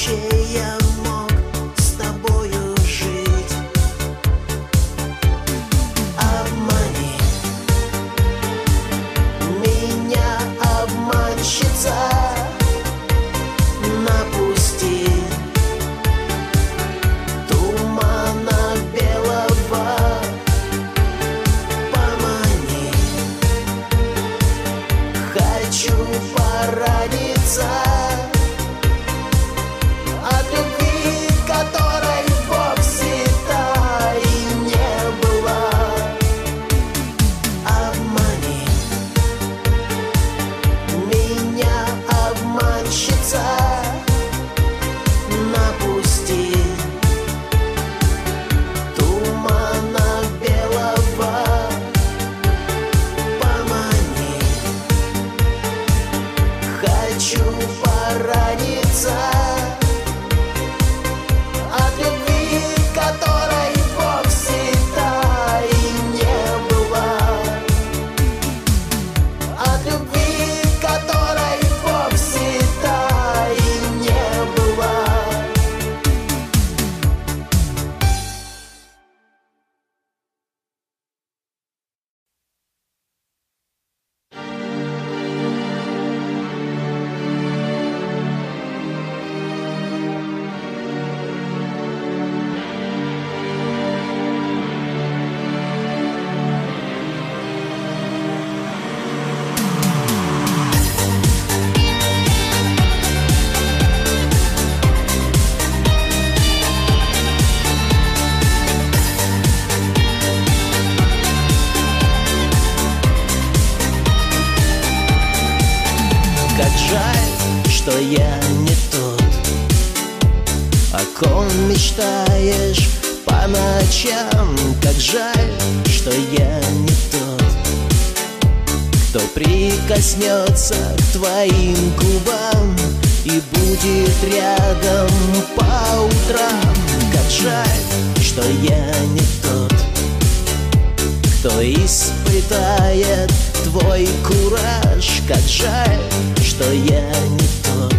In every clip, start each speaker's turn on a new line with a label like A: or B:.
A: я мог с тобою жить. Обмани меня, обманщица, напусти тумана белого, помани. Хочу пораниться от любви, которой вовсе-то и не было. Обмани меня, обманщица, напусти тумана белого, помани. Хочу пораниться от любви, которой вовсе-то и не было. От любви, которой вовсе-то и не было. Как жаль, что я не тот, о ком мечтаешь по ночам. Как жаль, что я не тот, кто прикоснется к твоим губам и будет рядом по утрам. Как жаль, что я не тот, кто испытает твой кураж. Как жаль, что я не тот,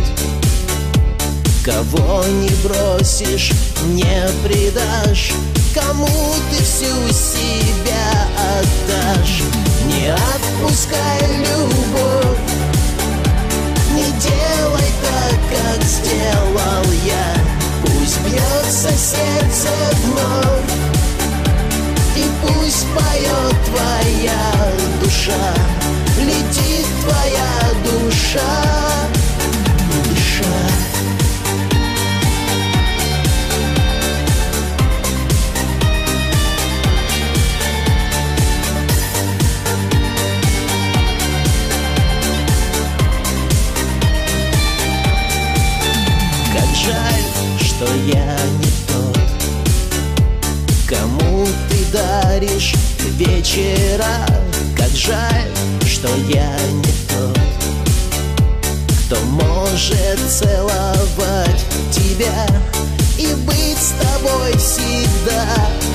A: кого не бросишь, не предашь, кому ты всю себя отдашь. Не отпускай любовь, не делай так, как сделал я. Пусть бьется сердце вновь, и пусть поет твоя душа, летит твоя душа, дыша. Как жаль, что я не тот, кому ты даришь вечера. Как жаль, что я не тот, кто может целовать тебя и быть с тобой всегда.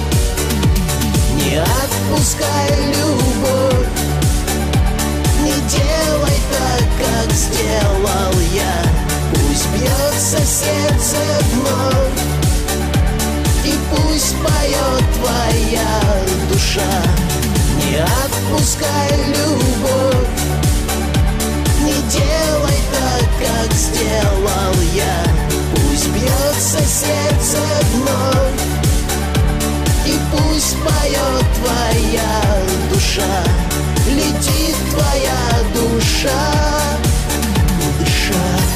A: Не отпускай любовь, не делай так, как сделал я. Пусть бьется сердце вновь, и пусть поет твоя душа. Не отпускай любовь, не делай так, как сделал я. Пусть бьется сердце вновь, и пусть поет твоя душа, летит твоя душа, дыша.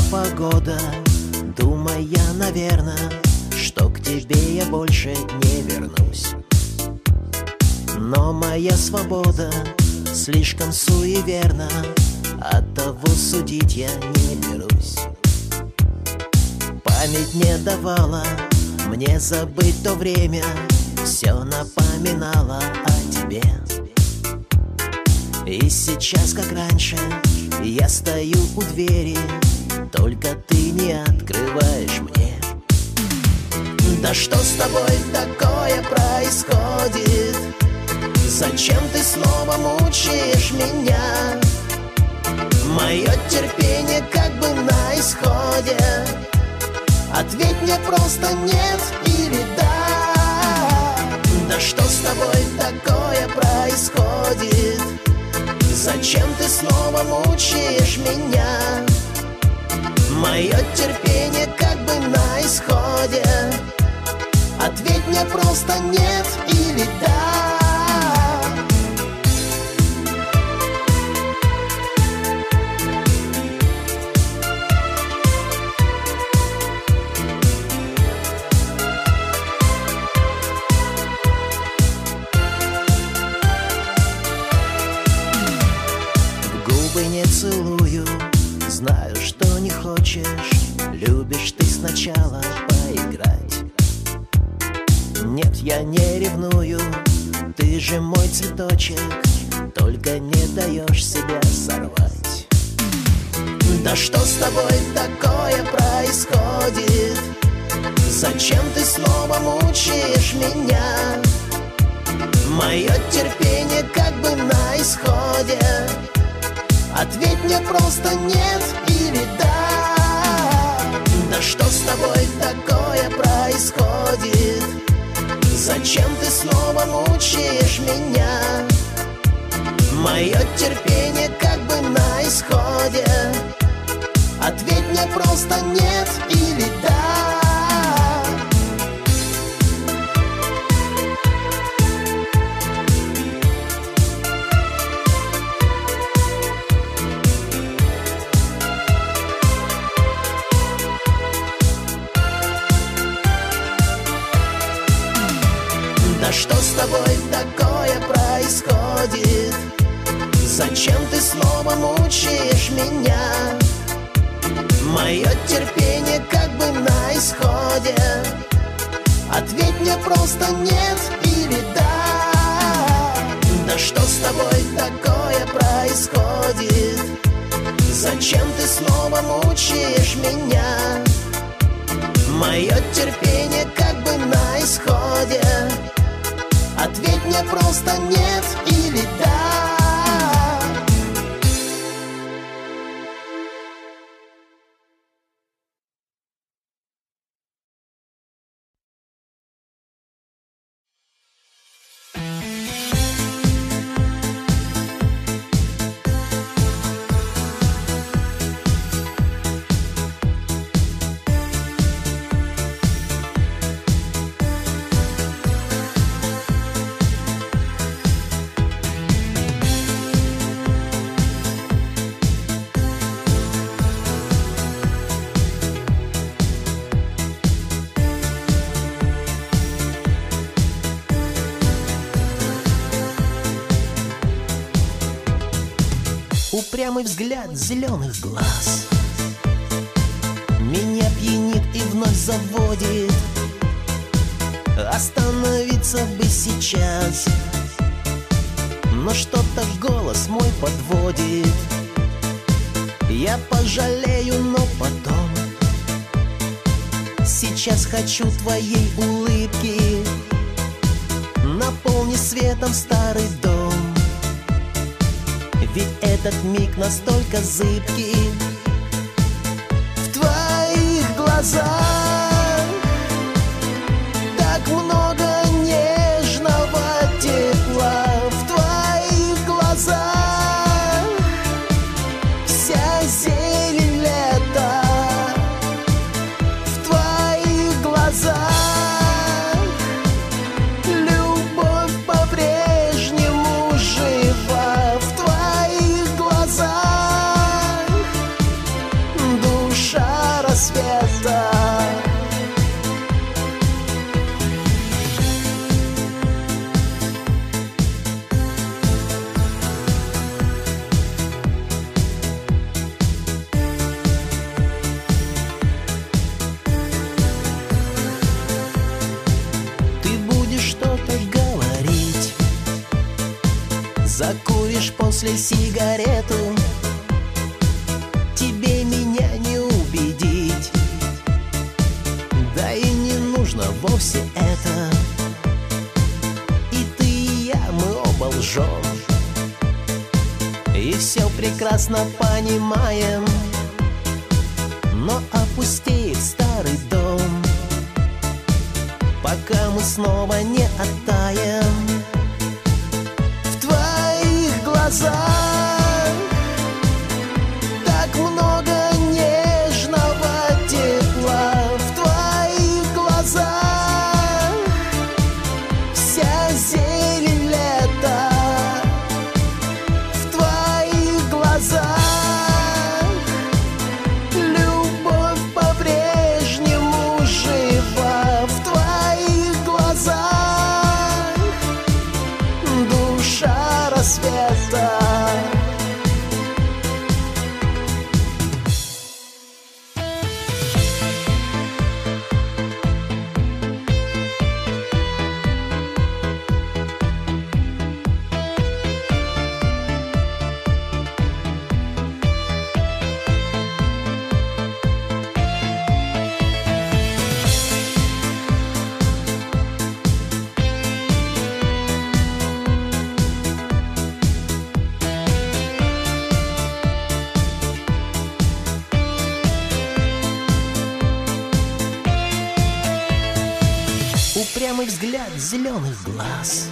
A: погода, думая, наверное, что к тебе я больше не вернусь. Но моя свобода слишком суеверна, оттого судить я не берусь. Память не давала мне забыть то время, все напоминало о тебе. И сейчас, как раньше, я стою у двери, только ты не открываешь мне. Да что с тобой такое происходит? Зачем ты снова мучаешь меня? Мое терпение как бы на исходе. Ответь мне просто нет или да. Да что с тобой такое происходит? Зачем ты снова мучаешь меня? Мое терпение как бы на исходе. Ответь мне просто нет или да. Не целую, знаю, что не хочешь, любишь ты сначала поиграть. Нет, я не ревную, ты же мой цветочек, только не даешь себя сорвать. Да что с тобой такое происходит? Зачем ты снова мучаешь меня? Мое терпение как бы на исходе. Ответь мне просто нет или да. Да что с тобой такое происходит? Зачем ты снова мучаешь меня? Мое терпение как бы на исходе. Ответь мне просто нет или да. Что с тобой такое происходит? Зачем ты снова мучаешь меня? Мое терпение как бы на исходе. Ответь мне просто нет или да. Да что с тобой такое происходит? Зачем ты снова мучаешь меня? Мое терпение как бы на исходе. Ответь мне просто нет или да. Упрямый взгляд зеленых глаз меня пьянит и вновь заводит. Остановиться бы сейчас, но что-то голос мой подводит. Я пожалею, но потом. Сейчас хочу твоей улыбки. Наполни светом старый дом. Ведь этот миг настолько зыбкий. В твоих глазах так много нежного тепла. В твоих глазах вся зелень лета. В твоих глазах любовь по-прежнему жива. В твоих глазах после сигарету. Тебе меня не убедить, да и не нужно вовсе это. И ты, и я, мы оба лжем, и все прекрасно понимаем. Но опустеет старый дом, пока мы снова не оттаем. В твоих глазах так много нежного тепла. В твоих глазах вся зелень лета. В твоих глазах любовь по-прежнему жива. В твоих глазах душа рассвета. Упрямый взгляд зеленых глаз.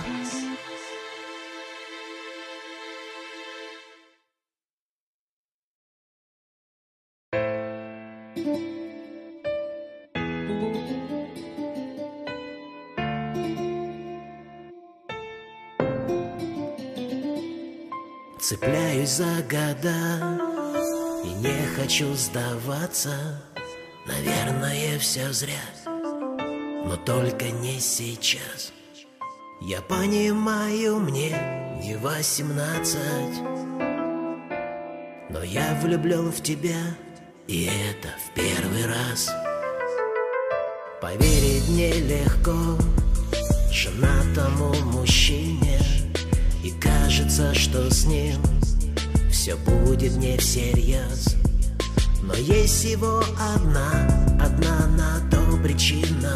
A: Цепляюсь за года и не хочу сдаваться. Наверное, все зря, но только не сейчас. Я понимаю, мне не 18, но я влюблен в тебя, и это в первый раз. Поверить нелегко женатому мужчине, и кажется, что с ним все будет не всерьез. Но есть всего одна на то причина,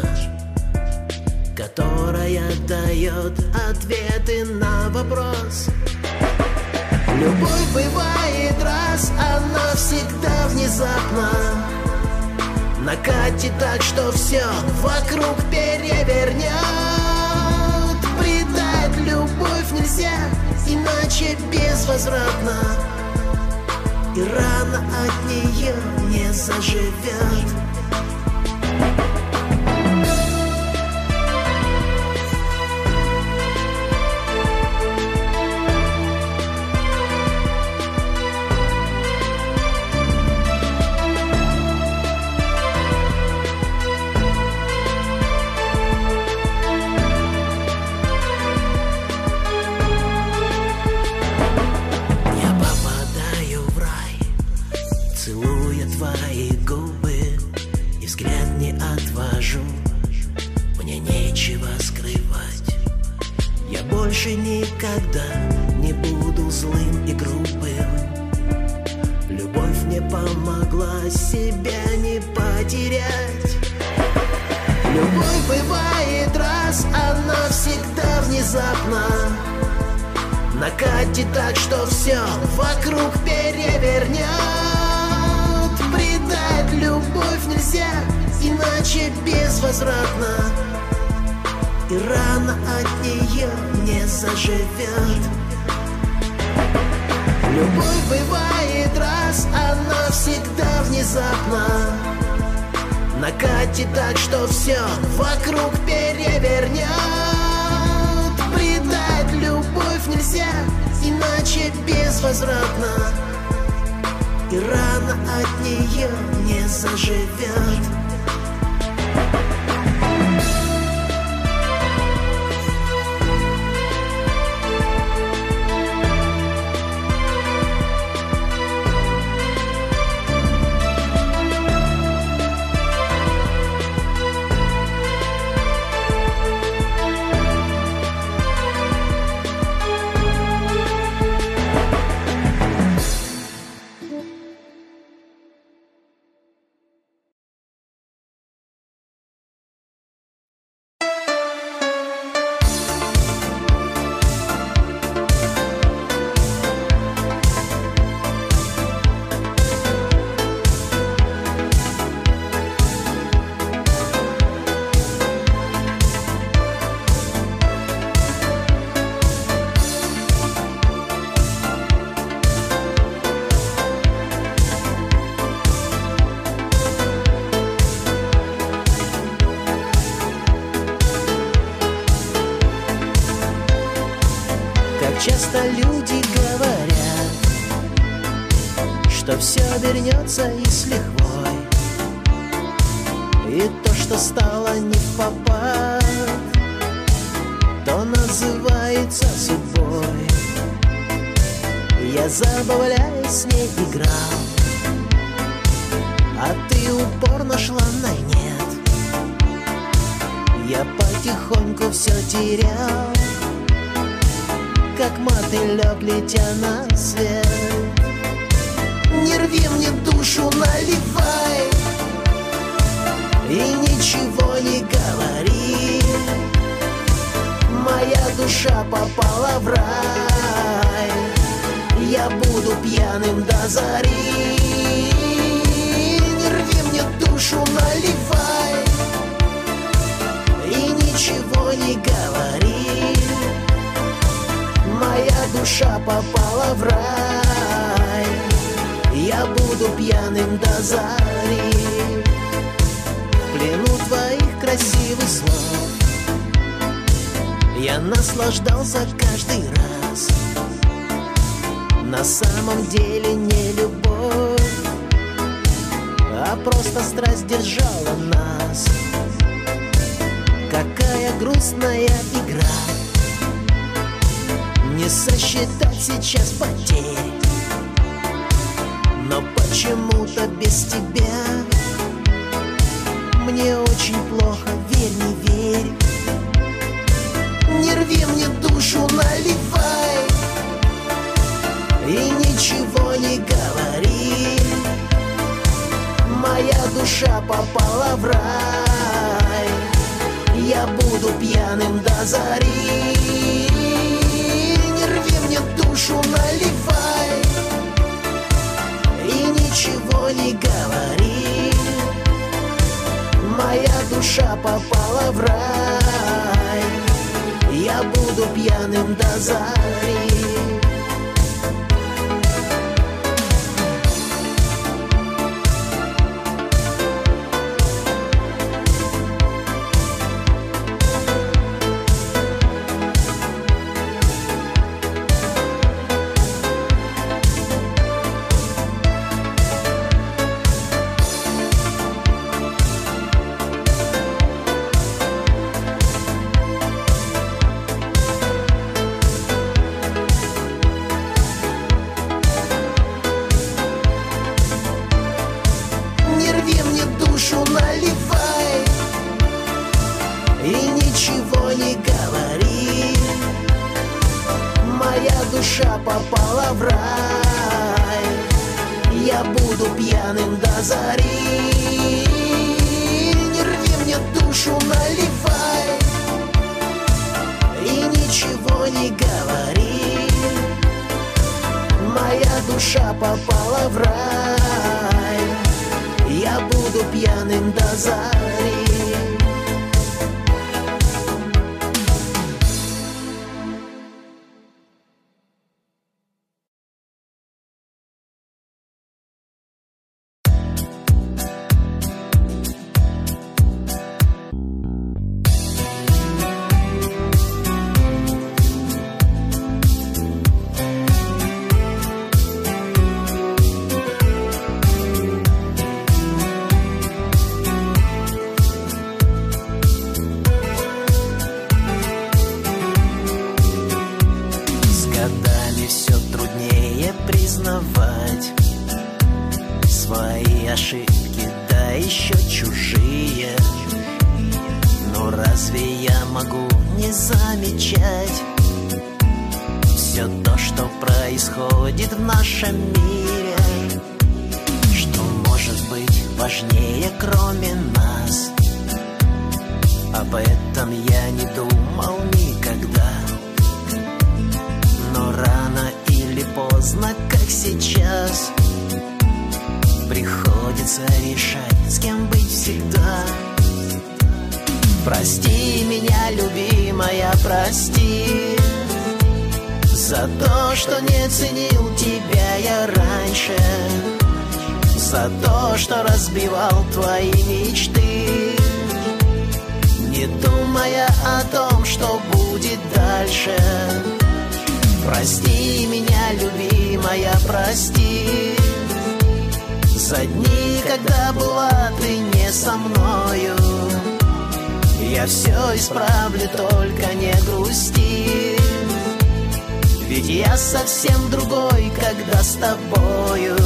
A: которая дает ответы на вопрос. Любовь бывает раз, она всегда внезапно накатит так, что все вокруг перевернет. Предать любовь нельзя, иначе безвозвратно, и рана от нее не заживет. Целуя твои губы и взгляд не отвожу, мне нечего скрывать. Я больше никогда не буду злым и грубым. Любовь мне помогла себя не потерять. Любовь бывает раз, она всегда внезапно накатит так, что все вокруг перевернет. Предать любовь нельзя, иначе безвозвратно, и рана от нее не заживет. Любовь бывает раз, она всегда внезапно накатит так, что все вокруг перевернет. Предать любовь нельзя, иначе безвозвратно, и рана от нее не заживет. Часто люди говорят, что все вернется и с лихвой, и то, что стало не впопад, то называется судьбой. Я, забавляясь, с ней играл, а ты упорно шла на нет. Я потихоньку все терял, как мотылек, летя на свет. Не рви мне душу, наливай, и ничего не говори. Моя душа попала в рай, я буду пьяным до зари. Не рви мне душу, наливай, и ничего не говори. Моя душа попала в рай, я буду пьяным до зари. В плену твоих красивых слов я наслаждался каждый раз. На самом деле не любовь, а просто страсть держала нас. Какая грустная игра, не сосчитать сейчас потерь. Но почему-то без тебя мне очень плохо, верь, не верь. Не рви мне душу, наливай, и ничего не говори. Моя душа попала в рай, я буду пьяным до зари. Не рви мне душу, наливай, и ничего не говори. Моя душа попала в рай, я буду пьяным до зари. Душа попала в рай, я буду пьяным до зари. Не рви мне душу, наливай, и ничего не говори. Моя душа попала в рай, я буду пьяным до зари. Свои ошибки, да еще чужие. Но разве я могу не замечать все то, что происходит в нашем мире? Что может быть важнее, кроме нас? Об этом я не думал никогда. Но рано или поздно, как сейчас, приходится решать, с кем быть всегда. Прости меня, любимая, прости за то, что не ценил тебя я раньше, за то, что разбивал твои мечты, не думая о том, что будет дальше. Прости меня, любимая, прости за дни, когда была ты не со мною. Я все исправлю, только не грусти, ведь я совсем другой, когда с тобою.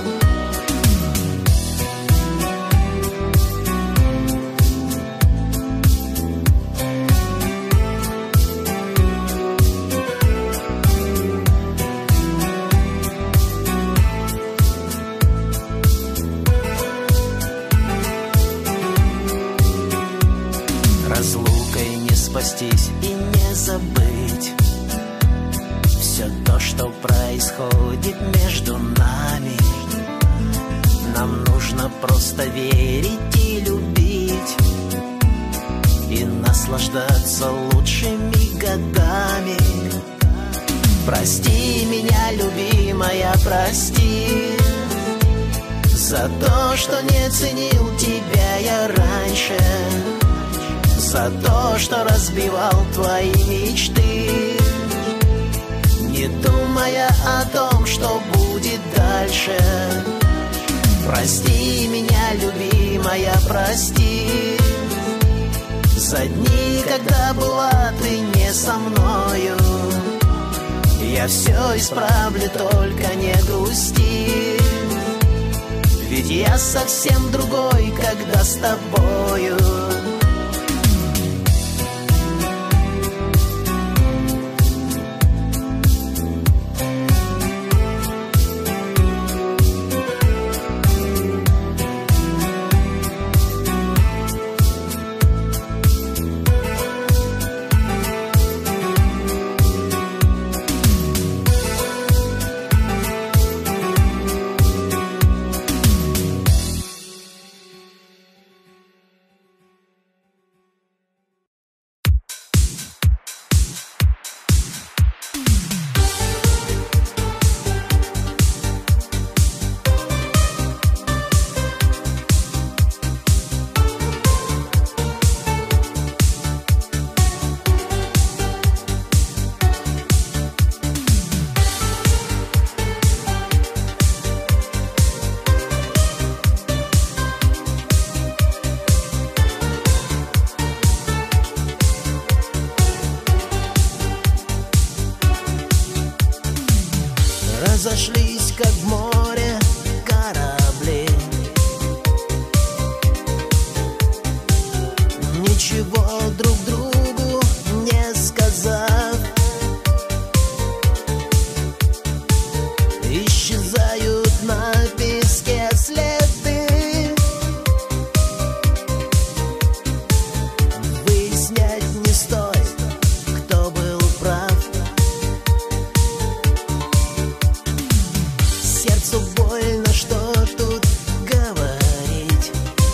A: Разлукой не спастись и не забыть все то, что происходит между нами. Нам нужно просто верить и любить, и наслаждаться лучшими годами. Прости меня, любимая, прости за то, что не ценил тебя я раньше, за то, что разбивал твои мечты, не думая о том, что будет дальше. Прости меня, любимая, прости за дни, когда была ты не со мною. Я все исправлю, только не грусти, ведь я совсем другой, когда с тобою. Разошлись, как в море корабли, ничего друг другу не сказав. Исчезают на песке следы, выяснять не стоит, кто был прав. Сердцу больно, что тут говорить.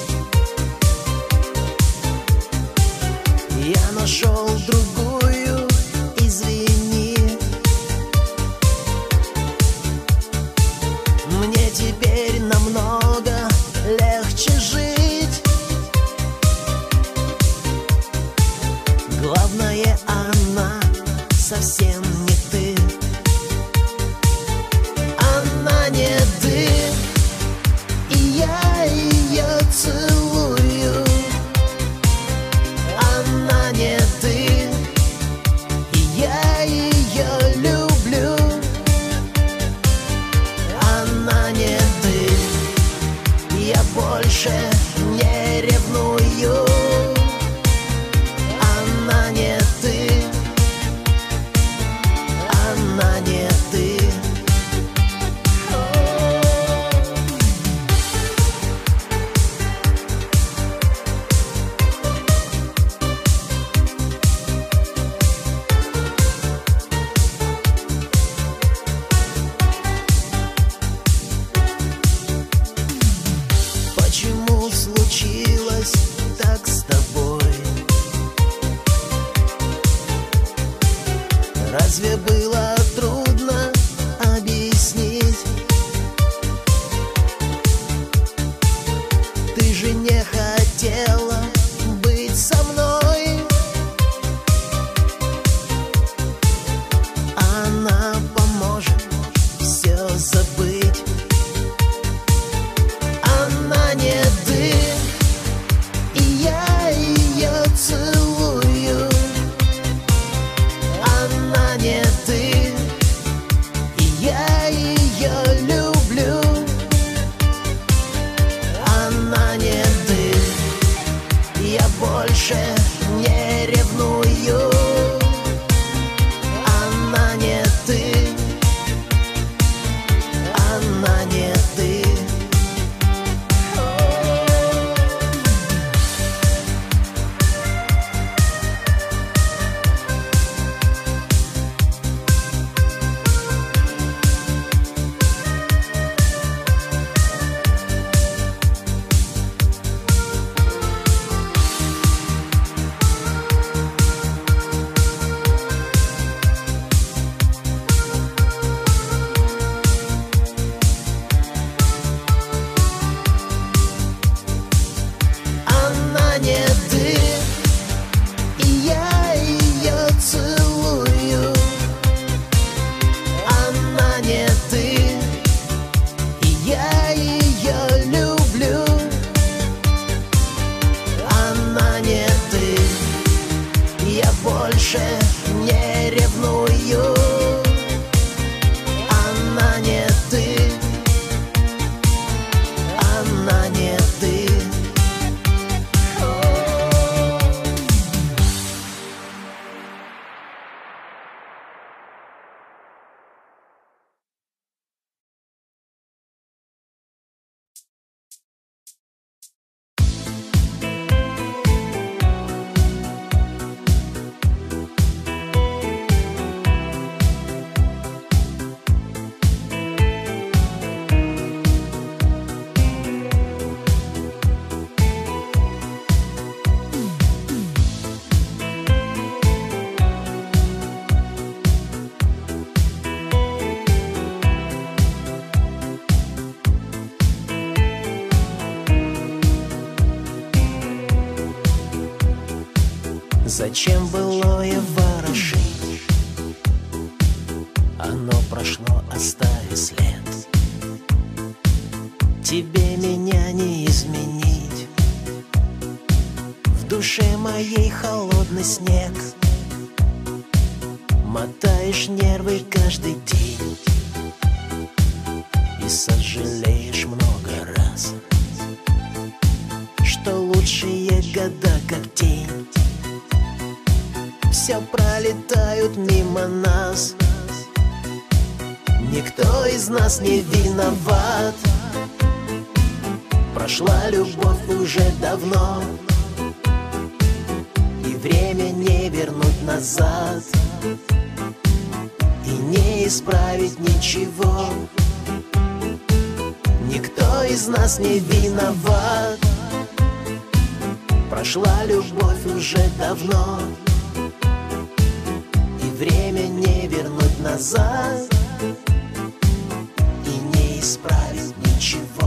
A: Я нашел другую, извини. Мне теперь намного легче жить. Главное, она совсем не ты. Она не ты, и я ее целую. Она не ты, и я ее люблю. Она не ты, я больше не ревную. Она не ты, она не ты. Почему случилось так с тобой? Разве было трудно объяснить? Ты же не хотела быть со мной. Она больше не ревную. Она не ты, она не ты. Она не ты, и я ее целую. Она не ты, и я ее люблю. Она не ты, я больше не ревную. Она не ты, она не ты. Зачем былое ворошить? Оно прошло, оставив след. Тебе меня не изменить. В душе моей холодный снег. Мотаешь нервы каждый день и сожалеешь много раз, что лучшие года как тень все пролетают мимо нас. Никто из нас не виноват. Прошла любовь уже давно, и время не вернуть назад, и не исправить ничего. Никто из нас не виноват. Прошла любовь уже давно, время не вернуть назад, и не исправить ничего.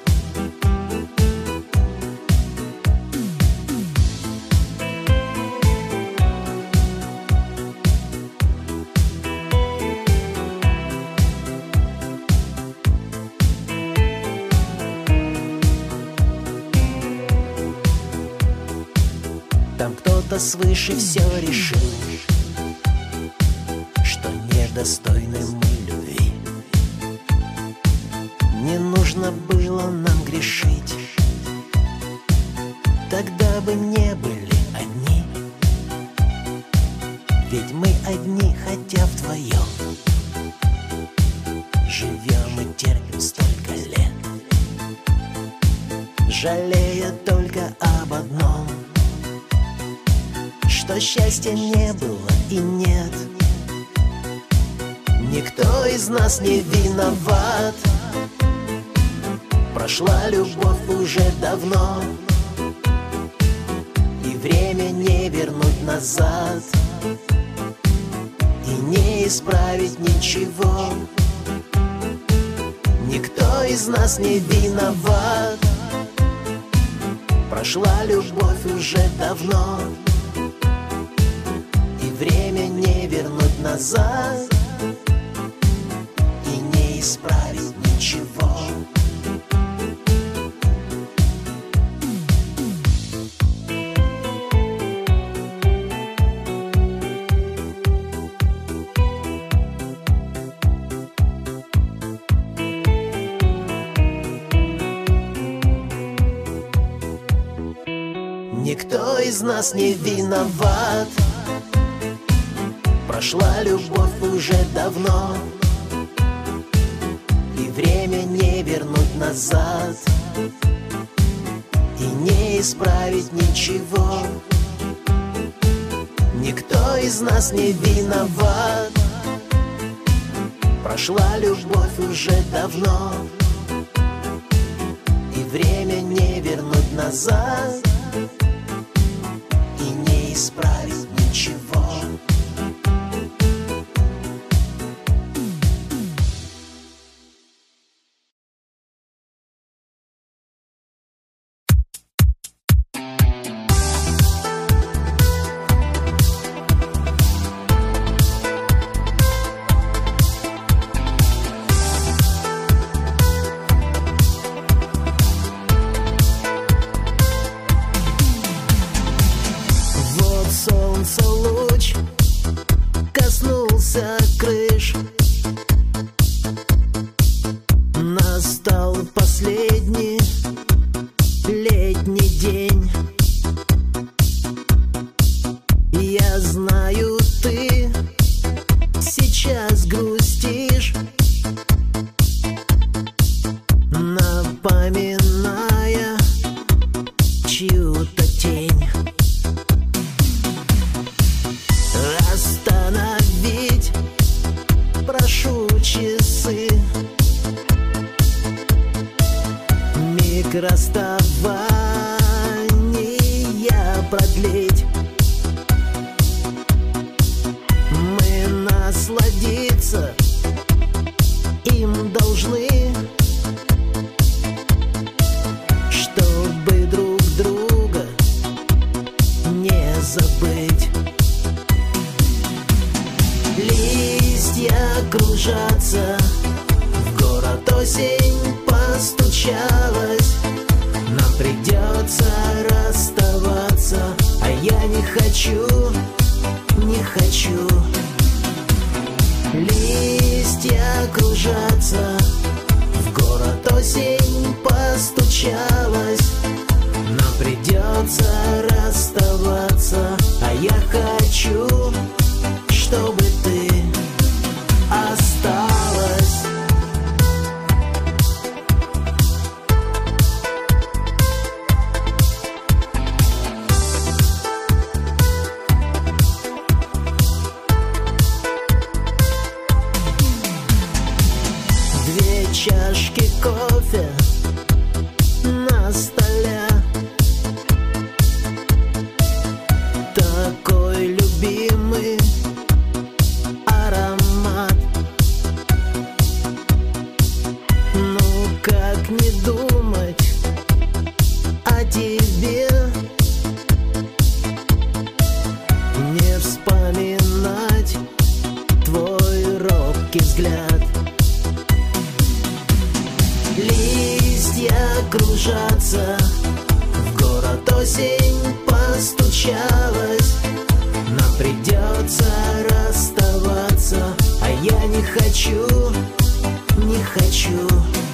A: Там кто-то свыше все решил, недостойны мы любви. Не нужно было нам грешить, тогда бы не были одни. Ведь мы одни, хотя вдвоем живем и терпим столько лет, жалея только об одном, что счастья не было и нет. Никто из нас не виноват. Прошла любовь уже давно, и время не вернуть назад, и не исправить ничего. Никто из нас не виноват. Прошла любовь уже давно, и время не вернуть назад, и не исправить ничего. Никто из нас не виноват. Прошла любовь уже давно, и время не вернуть назад, и не исправить ничего. Никто из нас не виноват. Прошла любовь уже давно, и время не вернуть назад, и не исправить ничего. Луч коснулся крыш. Настал последний летний день. Я знаю, ты сейчас грустишь, напоминая чью-то тень. Остановить прошу часы, миг расставания продлить. Мы насладиться им должны, чтобы друг друга не забыть. Листья кружатся, в город осень постучалась. Нам придется расставаться, а я не хочу, не хочу. Листья кружатся, в город осень постучалась. Нам придется расставаться, а я хочу, чтобы ты осталась. Две чашки кофе на столе, такой любимый аромат. Ну как не думать о тебе, не вспоминать твой робкий взгляд. Листья кружатся, в город осень постучалась. Нам придется расставаться, а я не хочу, не хочу.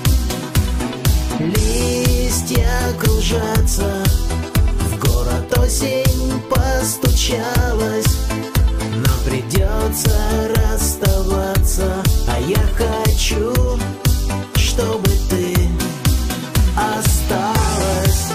A: Листья кружатся, в город осень постучалась. Нам придется расставаться, а я хочу, чтобы ты осталась.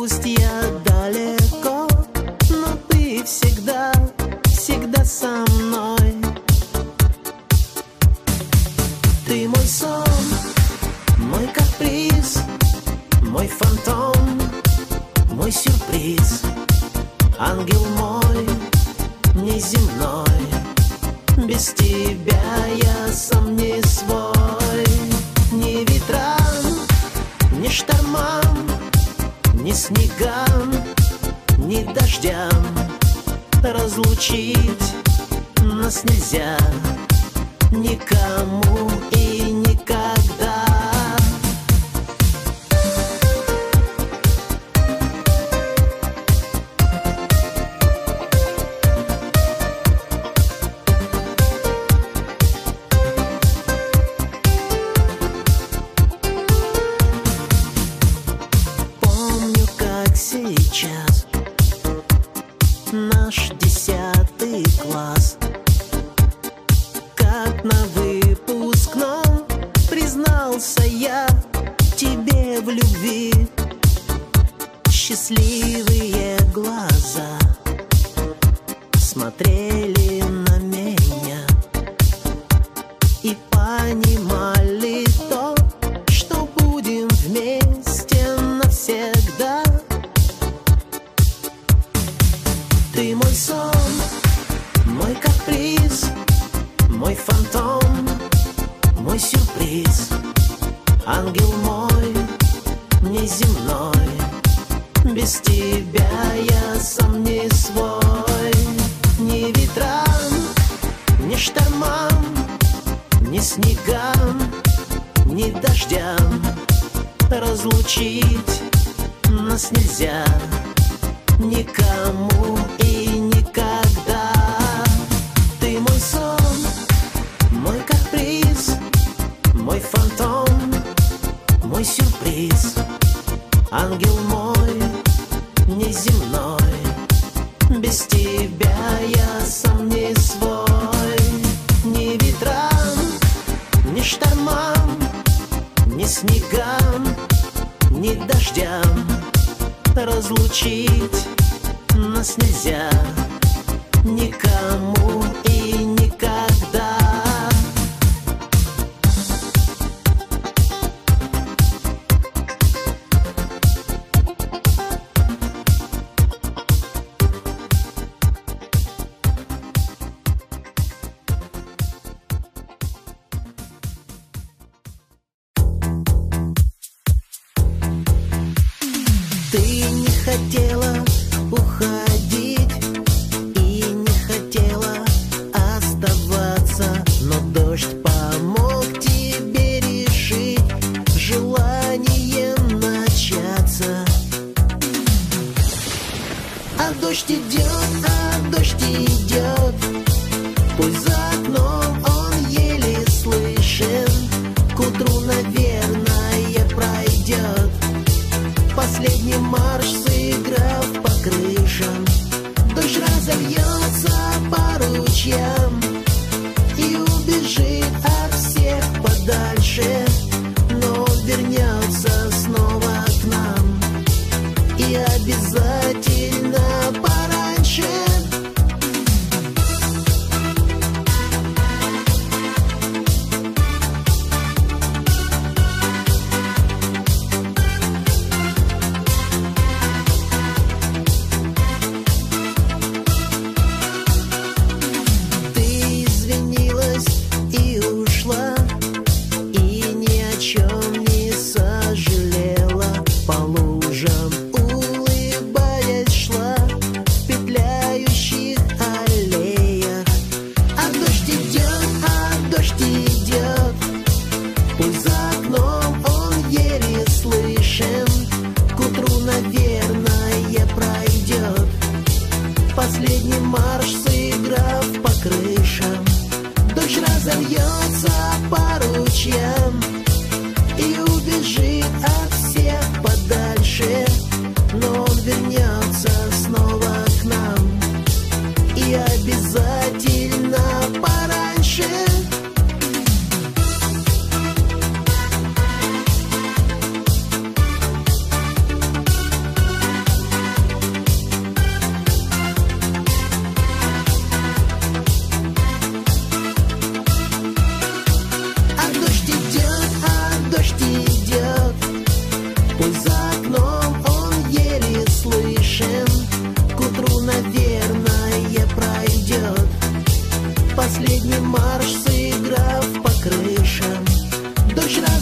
A: Пусть я далеко, но ты всегда, всегда со мной. Ты мой сон, мой каприз, мой фантом, мой сюрприз. Ангел мой, неземной, без тебя я сам не свой. Ни ветрам, ни штормам, ни снегам, ни дождям разлучить нас нельзя никому и никогда. Помню, как сейчас наш 10 класс, как на выпускном признался я тебе в любви. Счастливые глаза смотрели на меня и понимали то, что будем вместе навсегда. Ты мой сон, мой каприз, мой фантом, мой сюрприз. Ангел мой, неземной, без тебя я сам не свой. Ни ветрам, ни штормам, ни снегам, ни дождям разлучить нас нельзя никому и никогда. Ты мой сон, мой каприз, мой фантом, мой сюрприз. Ангел мой, неземной, без тебя я сам не свой. Ни ветрам, ни штормам, ни снегам, ни дождям разлучить нас нельзя никому и никогда. Ты не хотела уходить и не хотела оставаться, но дождь помог тебе решить желанием начаться. А дождь идет, пусть за окном он еле слышен, к утру, наверное, пройдет. Последний марш сыграв по крышам, дождь разольется по ручьям и убежит от всех подальше, но он вернется снова к нам и обязательно пораньше. Последний марш сыграв по крышам, дождь разольется по ручьям и убежит от всех подальше, но он вернется снова к нам и обязательно пораньше.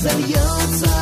A: разольется.